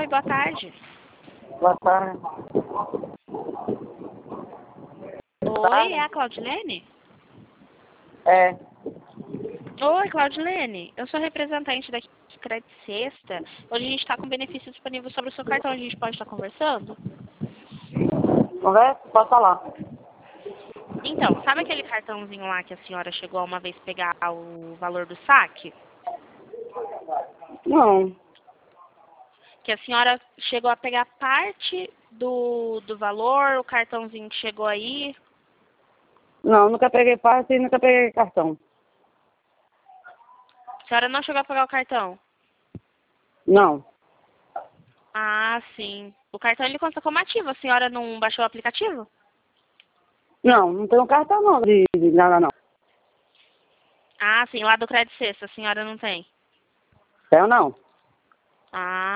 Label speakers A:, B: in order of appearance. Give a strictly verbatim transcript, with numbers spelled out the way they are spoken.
A: Oi, boa tarde.
B: Boa tarde.
A: Oi, é a Claudilene?
B: É.
A: Oi, Claudilene. Eu sou representante daqui do Crédito Sexta. Hoje a gente está com benefício disponível sobre o seu cartão. A gente pode estar conversando?
B: Conversa? Pode falar.
A: Então, sabe aquele cartãozinho lá que a senhora chegou a uma vez pegar o valor do saque?
B: Não.
A: Que a senhora chegou a pegar parte do, do valor, o cartãozinho que chegou aí.
B: Não, nunca peguei passe e nunca peguei cartão.
A: A senhora não chegou a pegar o cartão?
B: Não.
A: Ah, sim. O cartão ele conta como ativo. A senhora não baixou o aplicativo?
B: Não, não tenho cartão não de, de nada não.
A: Ah, sim. Lá do Crédito Sexta, a senhora não tem?
B: Tenho não.
A: Ah,